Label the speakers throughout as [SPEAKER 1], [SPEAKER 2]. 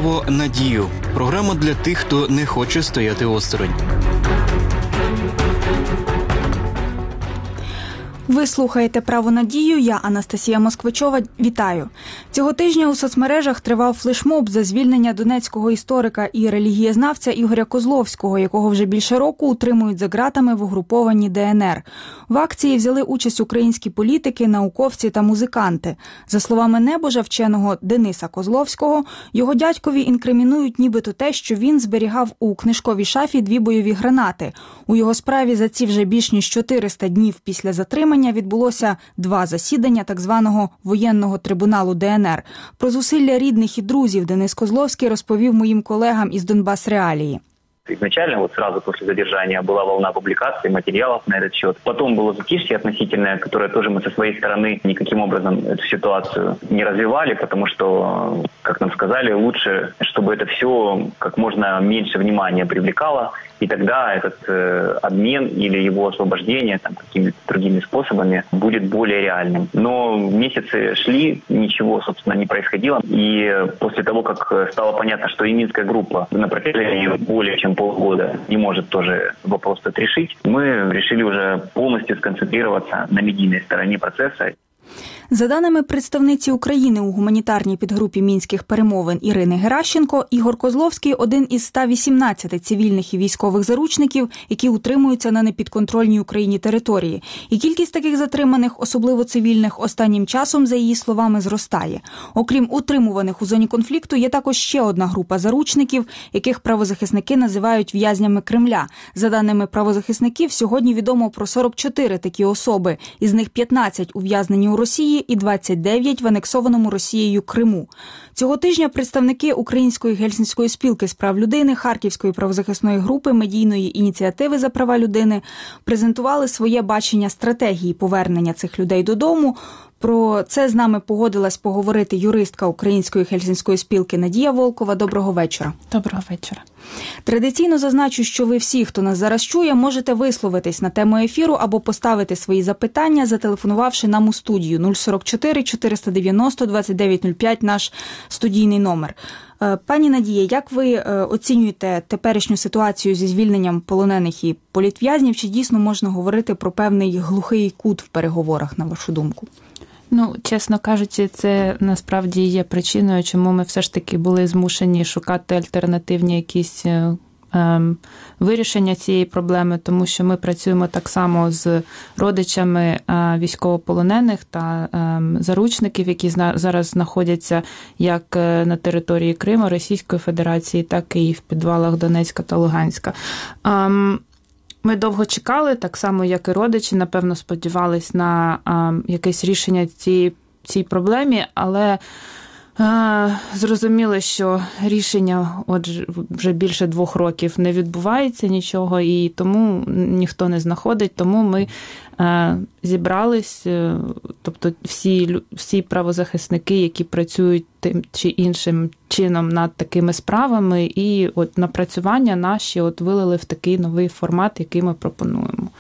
[SPEAKER 1] «Право на дію» – програма для тих, хто не хоче стояти осторонь.
[SPEAKER 2] Ви слухаєте «Право на дію», я Анастасія Москвичова. Вітаю. Цього тижня у соцмережах тривав флешмоб за звільнення донецького історика і релігієзнавця Ігоря Козловського, якого вже більше року утримують за ґратами в угрупованні ДНР. В акції взяли участь українські політики, науковці та музиканти. За словами небожа вченого Дениса Козловського, його дядькові інкримінують нібито те, що він зберігав у книжковій шафі 2 бойові гранати. У його справі за ці вже більш ніж 400 днів після затримання відбулося 2 засідання так званого воєнного трибуналу ДНР. Про зусилля рідних і друзів Денис Козловський розповів моїм колегам із Донбас Реалії.
[SPEAKER 3] Изначально, сразу после задержания, была волна публикаций, материалов на этот счет. Потом было затишье относительное, которое тоже мы со своей стороны никаким образом эту ситуацию не развивали, потому что, как нам сказали, лучше, чтобы это все как можно меньше внимания привлекало, и тогда этот обмен или его освобождение какими-то другими способами будет более реальным. Но месяцы шли, ничего, собственно, не происходило. И после того, как стало понятно, что и Минская группа на протяжении более чем полгода не может тоже вопрос этот решить, мы решили уже полностью сконцентрироваться на медийной стороне процесса.
[SPEAKER 2] За даними представниці України у гуманітарній підгрупі мінських перемовин Ірини Геращенко, Ігор Козловський – один із 118 цивільних і військових заручників, які утримуються на непідконтрольній Україні території. І кількість таких затриманих, особливо цивільних, останнім часом, за її словами, зростає. Окрім утримуваних у зоні конфлікту, є також ще одна група заручників, яких правозахисники називають в'язнями Кремля. За даними правозахисників, сьогодні відомо про 44 такі особи, із них 15 ув'язнені у Росії і 29 в анексованому Росією Криму. Цього тижня представники Української Гельсінської спілки з прав людини, Харківської правозахисної групи, медійної ініціативи за права людини презентували своє бачення стратегії повернення цих людей додому. Про це з нами погодилась поговорити юристка Української Гельсінської спілки Надія Волкова. Доброго вечора.
[SPEAKER 4] Доброго вечора.
[SPEAKER 2] Традиційно зазначу, що ви всі, хто нас зараз чує, можете висловитись на тему ефіру або поставити свої запитання, зателефонувавши нам у студію 044 490 2905, наш студійний номер. Пані Надія, як ви оцінюєте теперішню ситуацію зі звільненням полонених і політв'язнів? Чи дійсно можна говорити про певний глухий кут в переговорах, на вашу думку?
[SPEAKER 4] Чесно кажучи, це насправді є причиною, чому ми все ж таки були змушені шукати альтернативні якісь вирішення цієї проблеми, тому що ми працюємо так само з родичами військовополонених та заручників, які зараз знаходяться як на території Криму, Російської Федерації, так і в підвалах Донецька та Луганська. Ми довго чекали, так само, як і родичі, напевно, сподівались на якесь рішення цій проблемі, але зрозуміли, що рішення вже більше 2 років не відбувається нічого, і тому ніхто не знаходить, тому ми зібрались, тобто всі правозахисники, які працюють тим чи іншим чином над такими справами, і напрацювання наші вилили в такий новий формат, який ми пропонуємо.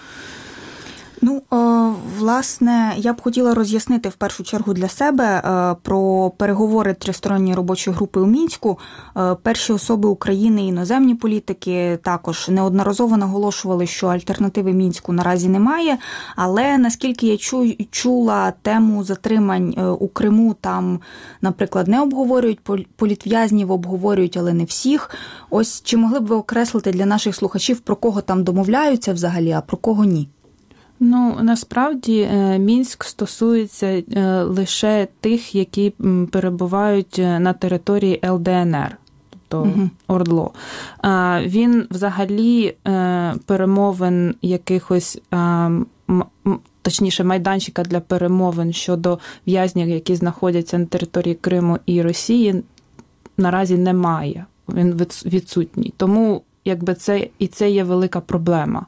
[SPEAKER 2] Власне, я б хотіла роз'яснити в першу чергу для себе про переговори тристоронньої робочої групи у Мінську. Перші особи України і іноземні політики також неодноразово наголошували, що альтернативи Мінську наразі немає, але наскільки я чула тему затримань у Криму, там, наприклад, не обговорюють політв'язнів, обговорюють, але не всіх. Ось чи могли б ви окреслити для наших слухачів, про кого там домовляються взагалі, а про кого ні?
[SPEAKER 4] Насправді Мінськ стосується лише тих, які перебувають на території ЛДНР, тобто ОРДЛО. Він взагалі перемовин якихось, точніше майданчика для перемовин щодо в'язнів, які знаходяться на території Криму і Росії, наразі немає. Він відсутній. Тому це є велика проблема.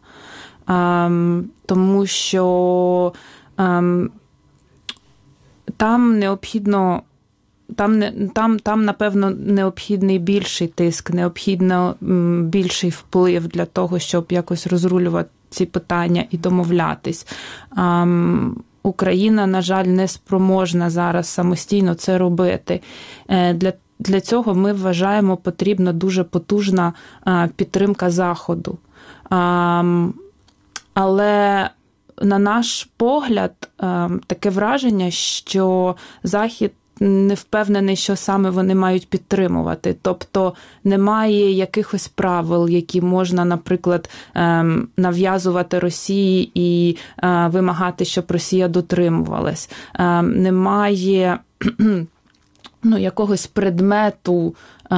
[SPEAKER 4] Тому що там необхідно, там, напевно, необхідний більший тиск, необхідно більший вплив для того, щоб якось розрулювати ці питання і домовлятись. Україна, на жаль, не спроможна зараз самостійно це робити. для цього ми вважаємо, потрібна дуже потужна підтримка Заходу. Але на наш погляд, таке враження, що Захід не впевнений, що саме вони мають підтримувати. Тобто немає якихось правил, які можна, наприклад, нав'язувати Росії і вимагати, щоб Росія дотримувалась. Немає якогось предмету,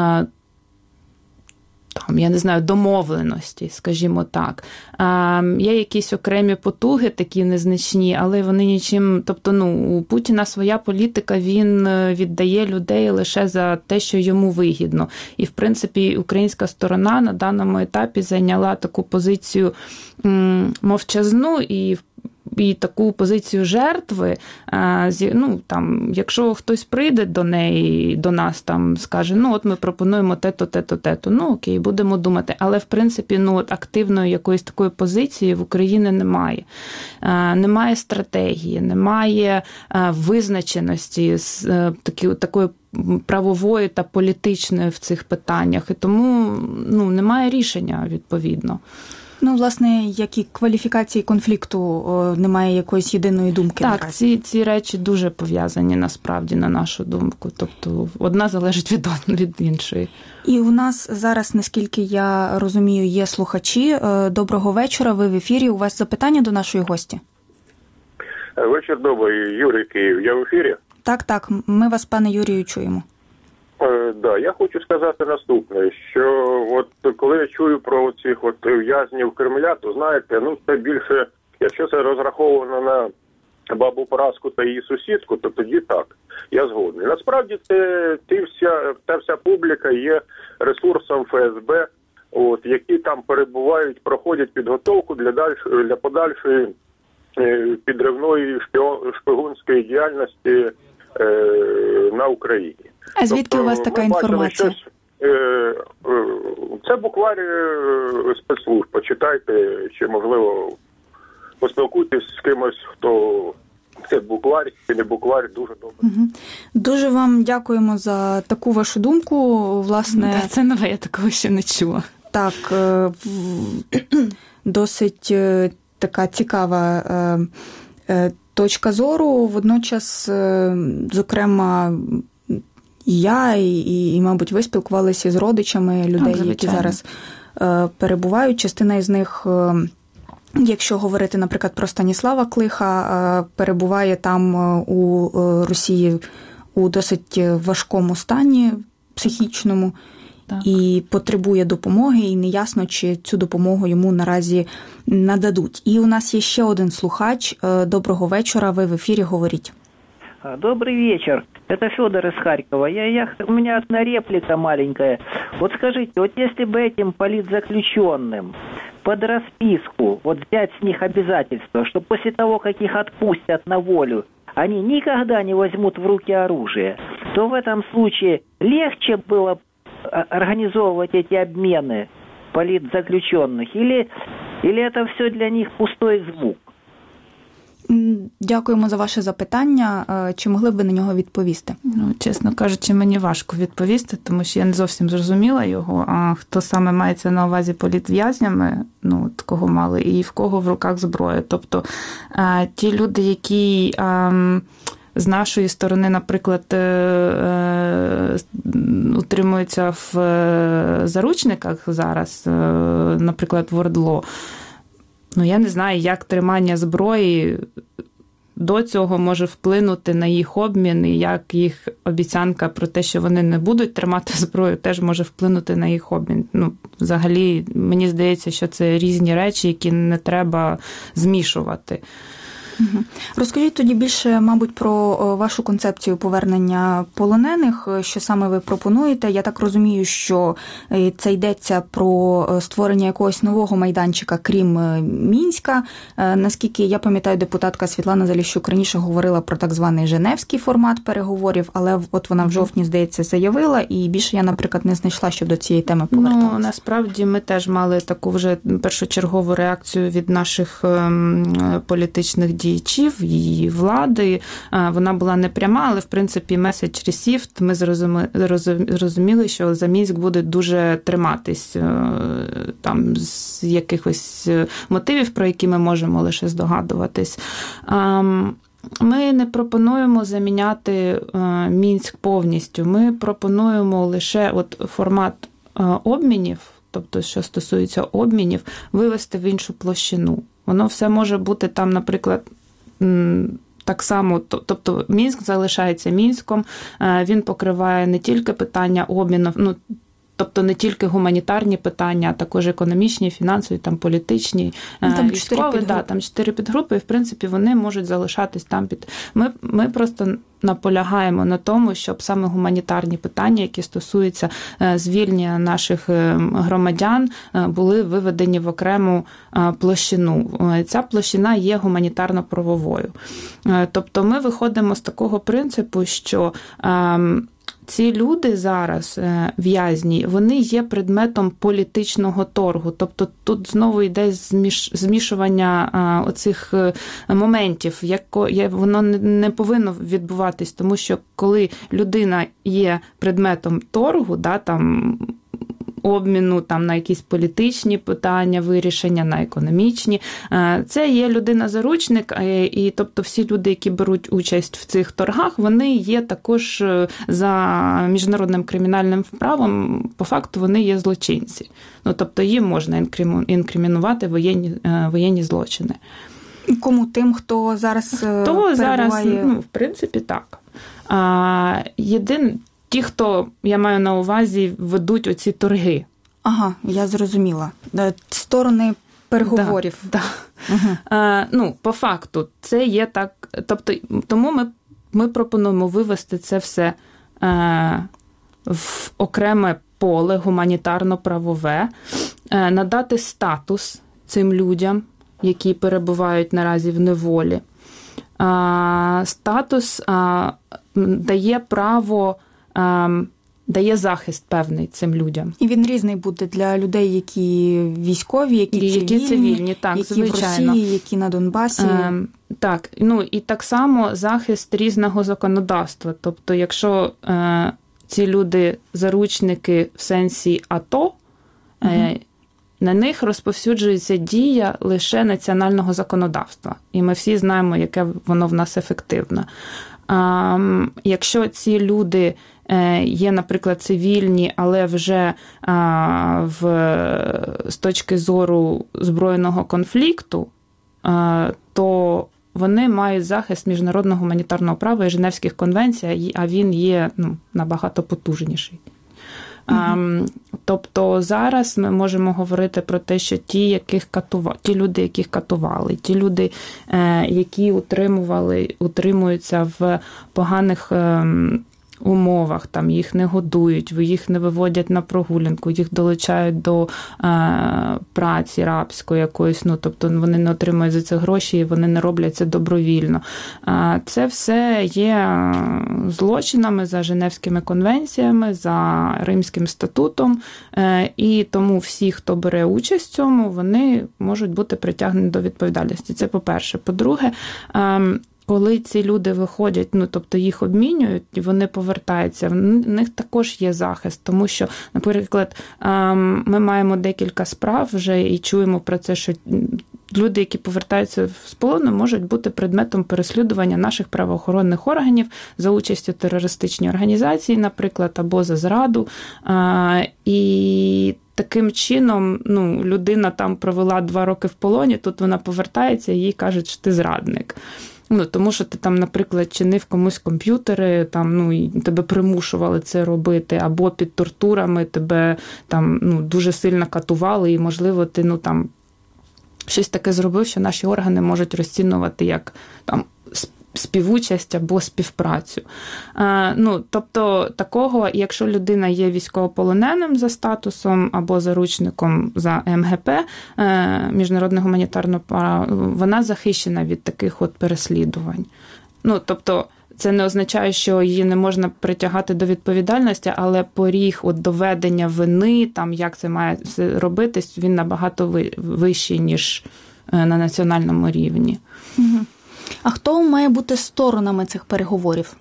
[SPEAKER 4] я не знаю, домовленості, скажімо так. Є якісь окремі потуги, такі незначні, але вони нічим... Тобто, у Путіна своя політика, він віддає людей лише за те, що йому вигідно. І, в принципі, українська сторона на даному етапі зайняла таку позицію мовчазну і таку позицію жертви, якщо хтось прийде до нас, скаже, от ми пропонуємо те-то, окей, будемо думати. Але, в принципі, активної якоїсь такої позиції в Україні немає. Немає стратегії, немає визначеності такої правової та політичної в цих питаннях. І тому, немає рішення, відповідно.
[SPEAKER 2] Власне, як і кваліфікації конфлікту, немає якоїсь єдиної думки.
[SPEAKER 4] Так, ці речі дуже пов'язані, насправді, на нашу думку. Тобто, одна залежить від іншої.
[SPEAKER 2] І у нас зараз, наскільки я розумію, є слухачі. Доброго вечора, ви в ефірі. У вас запитання до нашої гості?
[SPEAKER 5] Вечір добрий, Юрій, Київ. Я в ефірі?
[SPEAKER 2] Так, ми вас, пане Юрію, чуємо.
[SPEAKER 5] Да, я хочу сказати наступне, що коли я чую про цих в'язнів Кремля, то знаєте, це більше, якщо це розраховано на бабу Параску та її сусідку, то тоді так, я згодний. Насправді та вся публіка є ресурсом ФСБ, які там перебувають, проходять підготовку для подальшої підривної шпигунської діяльності на Україні.
[SPEAKER 2] А звідки у вас така інформація?
[SPEAKER 5] Це буквар спецслужб. Почитайте, чи, можливо, поспілкуйтесь з кимось, хто це буквар чи не буквар, дуже добре.
[SPEAKER 2] Угу. Дуже вам дякуємо за таку вашу думку. Власне,
[SPEAKER 4] це нове, я такого ще не чула.
[SPEAKER 2] Так, досить така цікава точка зору. Водночас, зокрема, я і, мабуть, ви спілкувалися з родичами людей, які зараз перебувають. Частина із них, якщо говорити, наприклад, про Станіслава Клиха, перебуває там у Росії у досить важкому стані психічному. Так. І потребує допомоги, і неясно, чи цю допомогу йому наразі нададуть. І у нас є ще один слухач. Доброго вечора, ви в ефірі, говоріть.
[SPEAKER 6] Добрый вечер. Это Федор из Харькова. У меня одна реплика маленькая. Скажите, если бы этим политзаключенным под расписку взять с них обязательство, что после того, как их отпустят на волю, они никогда не возьмут в руки оружие, то в этом случае легче было организовывать эти обмены политзаключенных? Или это все для них пустой звук?
[SPEAKER 2] Дякуємо за ваше запитання. Чи могли б ви на нього відповісти?
[SPEAKER 4] Чесно кажучи, мені важко відповісти, тому що я не зовсім зрозуміла його, а хто саме мається на увазі політв'язнями, кого мали, і в кого в руках зброя. Тобто ті люди, які з нашої сторони, наприклад, утримуються в заручниках зараз, наприклад, в ОРДЛО, я не знаю, як тримання зброї до цього може вплинути на їх обмін, і як їх обіцянка про те, що вони не будуть тримати зброю, теж може вплинути на їх обмін. Взагалі, мені здається, що це різні речі, які не треба змішувати.
[SPEAKER 2] Розкажіть тоді більше, мабуть, про вашу концепцію повернення полонених, що саме ви пропонуєте. Я так розумію, що це йдеться про створення якогось нового майданчика, крім Мінська. Наскільки я пам'ятаю, депутатка Світлана Заліщук раніше говорила про так званий женевський формат переговорів, але вона в жовтні, здається, заявила, і більше я, наприклад, не знайшла, щоб до цієї теми поверталася.
[SPEAKER 4] Насправді, ми теж мали таку вже першочергову реакцію від наших політичних діячів діячів, її влади. Вона була непряма, але, в принципі, меседж received, ми зрозуміли, що за Мінськ буде дуже триматись там з якихось мотивів, про які ми можемо лише здогадуватись. Ми не пропонуємо заміняти Мінськ повністю. Ми пропонуємо лише формат обмінів, тобто, що стосується обмінів, вивести в іншу площину. Воно все може бути там, наприклад, так само, тобто Мінськ залишається Мінськом, він покриває не тільки питання обміну, тобто не тільки гуманітарні питання, а також економічні, фінансові, там політичні, військові. Там 4 підгрупи, і, в принципі, вони можуть залишатись там під... Ми просто наполягаємо на тому, щоб саме гуманітарні питання, які стосуються звільнення наших громадян, були виведені в окрему площину. Ця площина є гуманітарно-правовою. Тобто ми виходимо з такого принципу, що ці люди зараз, в'язні, вони є предметом політичного торгу. Тобто тут знову йде змішування оцих моментів, воно не повинно відбуватись, тому що коли людина є предметом торгу, там обміну там на якісь політичні питання, вирішення, на економічні. Це є людина-заручник, і тобто всі люди, які беруть участь в цих торгах, вони є також за міжнародним кримінальним правом, по факту вони є злочинці. Тобто їм можна інкримінувати воєнні злочини.
[SPEAKER 2] Кому? Тим, хто зараз перебуває?
[SPEAKER 4] В принципі, так. Ті, хто, я маю на увазі, ведуть оці торги.
[SPEAKER 2] Ага, я зрозуміла. Сторони переговорів.
[SPEAKER 4] Угу. По факту, це є так. Тобто, тому ми пропонуємо вивести це все в окреме поле гуманітарно-правове, надати статус цим людям, які перебувають наразі в неволі. Статус дає право, дає захист певний цим людям.
[SPEAKER 2] І він різний буде для людей, які військові, які цивільні,
[SPEAKER 4] так,
[SPEAKER 2] які
[SPEAKER 4] звичайно.
[SPEAKER 2] В Росії, які на Донбасі.
[SPEAKER 4] Так, і так само захист різного законодавства. Тобто, якщо ці люди заручники в сенсі АТО, на них розповсюджується дія лише національного законодавства. І ми всі знаємо, яке воно в нас ефективне. Якщо ці люди є, наприклад, цивільні, але вже з точки зору збройного конфлікту, то вони мають захист міжнародного гуманітарного права і Женевських конвенцій, а він є набагато потужніший. Тобто зараз ми можемо говорити про те, що ті люди, яких катували, ті люди, які утримуються в поганих умовах, там їх не годують, їх не виводять на прогулянку, їх долучають до праці рабської якоїсь, тобто вони не отримують за це гроші, і вони не роблять це добровільно. Це все є злочинами за Женевськими конвенціями, за Римським статутом, і тому всі, хто бере участь в цьому, вони можуть бути притягнені до відповідальності. Це по-перше. По-друге, коли ці люди виходять, тобто їх обмінюють, і вони повертаються, в них також є захист, тому що, наприклад, ми маємо декілька справ вже і чуємо про це, що люди, які повертаються з полону, можуть бути предметом переслідування наших правоохоронних органів за участю в терористичній організації, наприклад, або за зраду. І таким чином, людина там провела 2 роки в полоні, тут вона повертається і їй кажуть, що ти зрадник. Тому що ти там, наприклад, чинив комусь комп'ютери, і тебе примушували це робити, або під тортурами тебе там дуже сильно катували, і, можливо, ти щось таке зробив, що наші органи можуть розцінувати як там співучасть або співпрацю. Тобто такого, якщо людина є військовополоненим за статусом або заручником за МГП, міжнародне гуманітарне право, вона захищена від таких переслідувань. Тобто це не означає, що її не можна притягати до відповідальності, але поріг доведення вини, як це має робитись, він набагато вищий, ніж на національному рівні.
[SPEAKER 2] Угу. А хто має бути сторонами цих переговорів?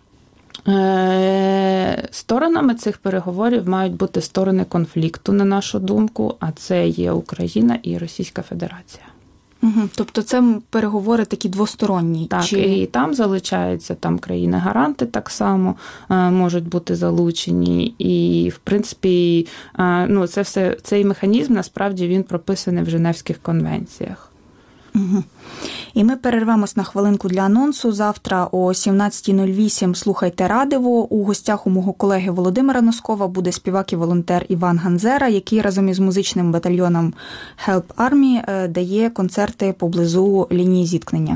[SPEAKER 4] Сторонами цих переговорів мають бути сторони конфлікту, на нашу думку, а це є Україна і Російська Федерація.
[SPEAKER 2] Угу. Тобто це переговори такі двосторонні?
[SPEAKER 4] Так, і там залучаються, там країни-гаранти так само можуть бути залучені. І, в принципі, це все, цей механізм, насправді, він прописаний в Женевських конвенціях.
[SPEAKER 2] Угу. І ми перервемось на хвилинку для анонсу. Завтра о 17:08 слухайте радиво. У гостях у мого колеги Володимира Носкова буде співак і волонтер Іван Ганзера, який разом із музичним батальйоном Help Army дає концерти поблизу лінії зіткнення.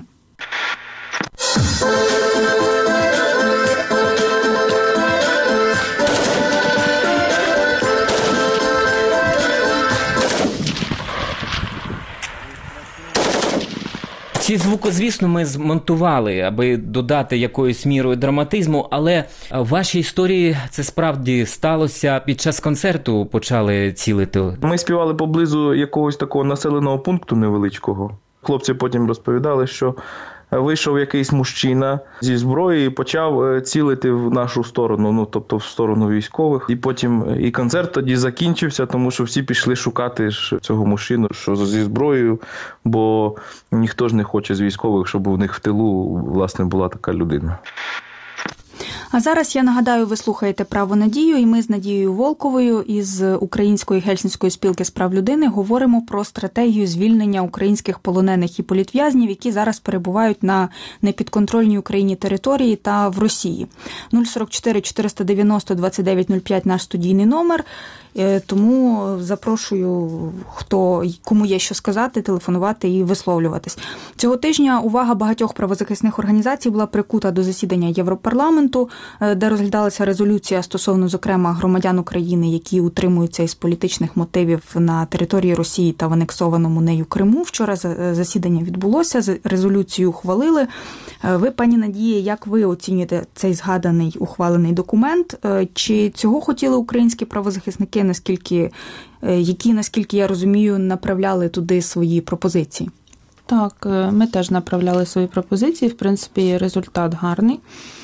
[SPEAKER 7] Ці звукозвісно ми змонтували, аби додати якоюсь мірою драматизму, але в вашій історії це справді сталося. Під час концерту почали цілити.
[SPEAKER 8] Ми співали поблизу якогось такого населеного пункту невеличкого. Хлопці потім розповідали, що вийшов якийсь мужчина зі зброї і почав цілити в нашу сторону, тобто в сторону військових. І потім і концерт тоді закінчився, тому що всі пішли шукати цього мужчину, що зі зброєю, бо ніхто ж не хоче з військових, щоб у них в тилу, власне, була така людина.
[SPEAKER 2] А зараз, я нагадаю, ви слухаєте «Право на дію», і ми з Надією Волковою із Української Гельсінської спілки з прав людини говоримо про стратегію звільнення українських полонених і політв'язнів, які зараз перебувають на непідконтрольній Україні території та в Росії. 044 490 2905 наш студійний номер. Тому запрошую, кому є що сказати, телефонувати і висловлюватись. Цього тижня увага багатьох правозахисних організацій була прикута до засідання Європарламенту, де розглядалася резолюція стосовно, зокрема, громадян України, які утримуються із політичних мотивів на території Росії та в анексованому нею Криму. Вчора засідання відбулося, резолюцію ухвалили. Ви, пані Надія, як ви оцінюєте цей згаданий ухвалений документ? Чи цього хотіли українські правозахисники, наскільки я розумію, направляли туди свої пропозиції?
[SPEAKER 4] Так, ми теж направляли свої пропозиції. В принципі, результат гарний.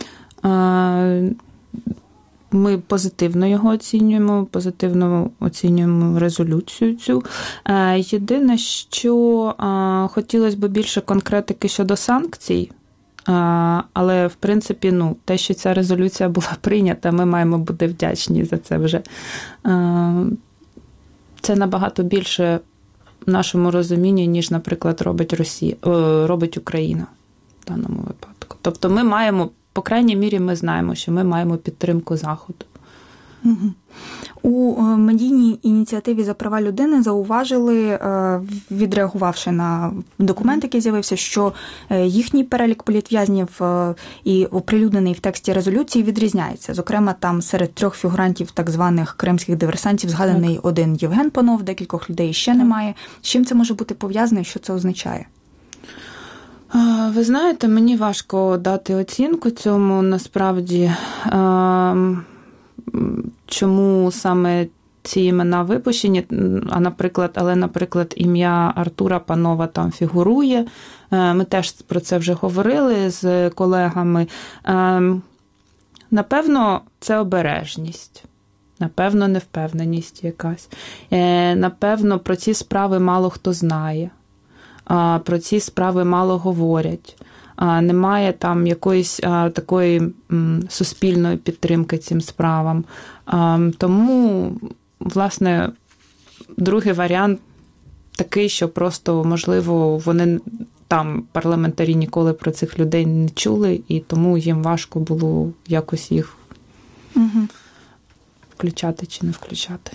[SPEAKER 4] Ми позитивно його оцінюємо, позитивно оцінюємо резолюцію цю. Єдине, що хотілося б більше конкретики щодо санкцій, але, в принципі, те, що ця резолюція була прийнята, ми маємо бути вдячні за це вже. Це набагато більше в нашому розумінні, ніж, наприклад, робить Україна в даному випадку. Тобто ми маємо, по крайній мірі, ми знаємо, що ми маємо підтримку Заходу.
[SPEAKER 2] Угу. У медійній ініціативі «За права людини» зауважили, відреагувавши на документ, який з'явився, що їхній перелік політв'язнів і оприлюднений в тексті резолюції відрізняється. Зокрема, там серед 3 фігурантів так званих кримських диверсантів згаданий один Євген Панов, декількох людей ще немає. З чим це може бути пов'язано і що це означає?
[SPEAKER 4] Ви знаєте, мені важко дати оцінку цьому, насправді, чому саме ці імена випущені, але, наприклад, ім'я Артура Панова там фігурує. Ми теж про це вже говорили з колегами. Напевно, це обережність. Напевно, невпевненість якась. Напевно, про ці справи мало хто знає. Про ці справи мало говорять. Немає там якоїсь такої суспільної підтримки цим справам. Тому, власне, другий варіант такий, що просто, можливо, вони там, парламентарі, ніколи про цих людей не чули, і тому їм важко було якось їх включати чи не включати.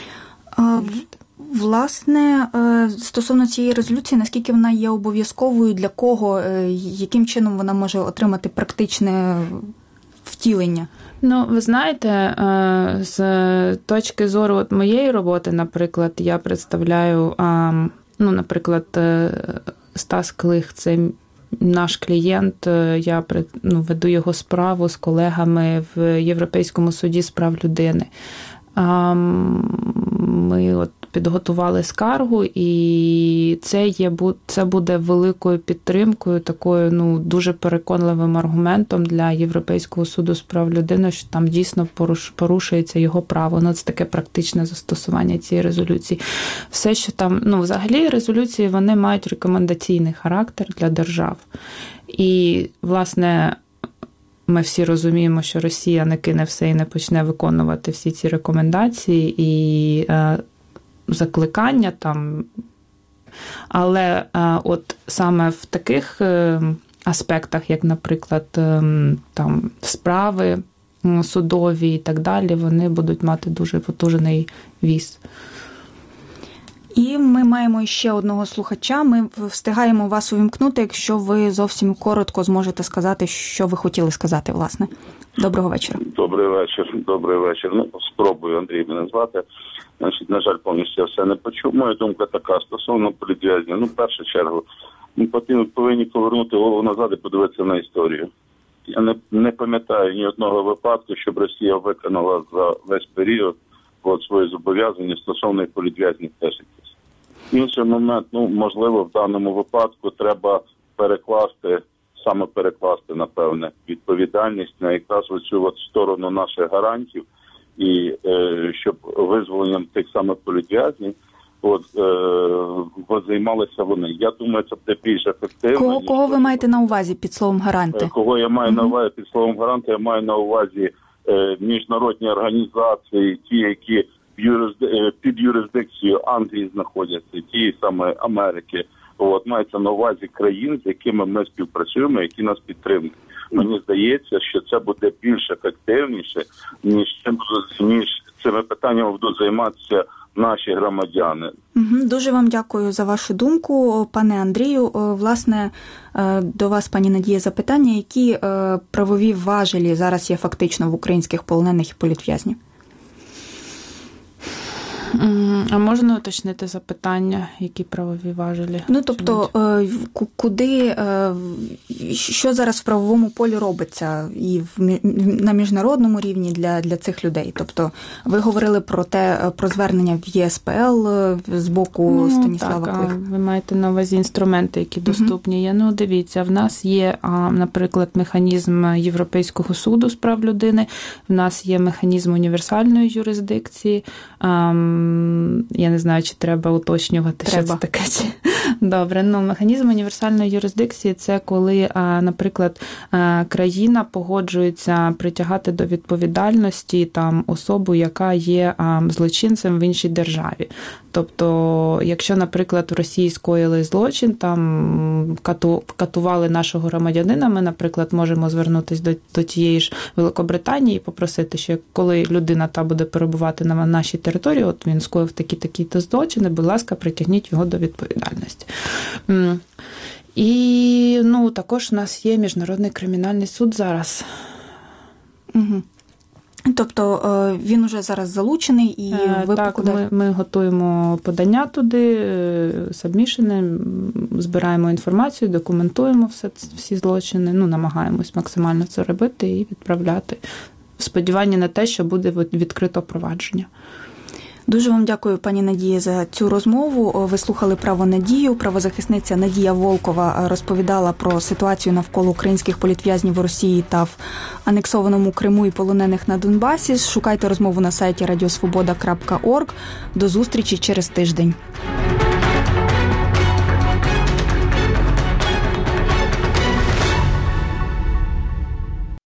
[SPEAKER 2] Власне, стосовно цієї резолюції, наскільки вона є обов'язковою, для кого, яким чином вона може отримати практичне втілення?
[SPEAKER 4] Ви знаєте, з точки зору моєї роботи, наприклад, я представляю, наприклад, Стас Клих, це наш клієнт, я веду його справу з колегами в Європейському суді з прав людини. ми от підготували скаргу, і це буде великою підтримкою, такою дуже переконливим аргументом для Європейського суду з прав людини, що там дійсно порушується його право. Це таке практичне застосування цієї резолюції. Все, що там, взагалі резолюції, вони мають рекомендаційний характер для держав. І, власне, ми всі розуміємо, що Росія не кине все і не почне виконувати всі ці рекомендації і закликання там. Але от саме в таких аспектах, як, наприклад, там справи судові і так далі, вони будуть мати дуже потужний віз.
[SPEAKER 2] І ми маємо ще одного слухача. Ми встигаємо вас увімкнути, якщо ви зовсім коротко зможете сказати, що ви хотіли сказати, власне. Доброго вечора.
[SPEAKER 9] Добрий вечір. Спробую, Андрій мене звати. На жаль, повністю я все не почув. Моя думка така, стосовно політв'язнів. В першу чергу, ми повинні повернути голову назад і подивитися на історію. Я не пам'ятаю ні одного випадку, щоб Росія виконала за весь період свої зобов'язання стосовно політв'язнів теж якісь. Інший момент, можливо, в даному випадку треба перекласти, напевне, відповідальність на якраз оцю сторону наших гарантів, і щоб визволенням тих самих політв'язнів займалися вони. Я думаю, це буде більш ефективно.
[SPEAKER 2] Кого ви маєте на увазі під словом гаранти?
[SPEAKER 9] Кого я маю на увазі під словом гаранти? Я маю на увазі міжнародні організації, ті, які під юрисдикцією Англії знаходяться, ті саме Америки. Мається на увазі країн, з якими ми співпрацюємо, які нас підтримують. Мені здається, що це буде більш ефективніше, ніж цими питаннями будуть займатися наші громадяни.
[SPEAKER 2] Дуже вам дякую за вашу думку, пане Андрію. Власне, до вас, пані Надія, запитання, які правові важелі зараз є фактично в українських полонених і політв'язнів?
[SPEAKER 4] А можна уточнити запитання, які правові важелі?
[SPEAKER 2] Тобто, куди, що зараз в правовому полі робиться і на міжнародному рівні для цих людей? Тобто, ви говорили про звернення в ЄСПЛ з боку Станіслава Клих.
[SPEAKER 4] Ви маєте на увазі інструменти, які доступні є. Дивіться, в нас є, наприклад, механізм Європейського суду з прав людини, в нас є механізм універсальної юрисдикції. Я не знаю, чи треба уточнювати, що це таке. Добре, механізм універсальної юрисдикції – це коли, наприклад, країна погоджується притягати до відповідальності там особу, яка є злочинцем в іншій державі. Тобто, якщо, наприклад, в Росії скоїли злочин, там катували нашого громадянина, ми, наприклад, можемо звернутися до тієї ж Великобританії і попросити, що коли людина та буде перебувати на нашій території, от він скоїв такі-то злочини, будь ласка, притягніть його до відповідальності. І, також у нас є Міжнародний кримінальний суд зараз.
[SPEAKER 2] Угу. Тобто він уже зараз залучений і ви
[SPEAKER 4] так, ми готуємо подання туди, сабмішени, збираємо інформацію, документуємо всі злочини, намагаємось максимально це робити і відправляти в сподіванні на те, що буде відкрито провадження.
[SPEAKER 2] Дуже вам дякую, пані Надії, за цю розмову. Ви слухали «Право Надію». Правозахисниця Надія Волкова розповідала про ситуацію навколо українських політв'язнів у Росії та в анексованому Криму і полонених на Донбасі. Шукайте розмову на сайті radiosvoboda.org. До зустрічі через тиждень.